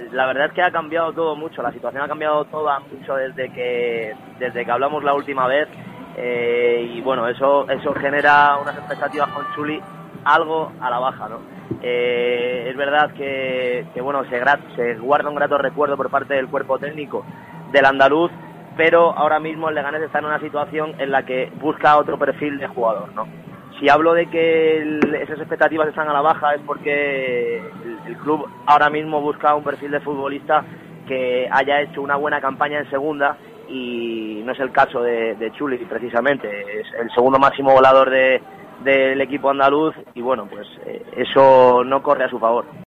la verdad es que ha cambiado todo mucho, la situación ha cambiado toda mucho desde que hablamos la última vez, y bueno, eso genera unas expectativas con Chuli algo a la baja, ¿no? Es verdad que bueno, se guarda un grato recuerdo por parte del cuerpo técnico del andaluz, pero ahora mismo el Leganés está en una situación en la que busca otro perfil de jugador, ¿no? Si hablo de que esas expectativas están a la baja es porque el club ahora mismo busca un perfil de futbolista que haya hecho una buena campaña en segunda, y no es el caso de Chuli, precisamente. Es el segundo máximo goleador del equipo andaluz y bueno, pues eso no corre a su favor.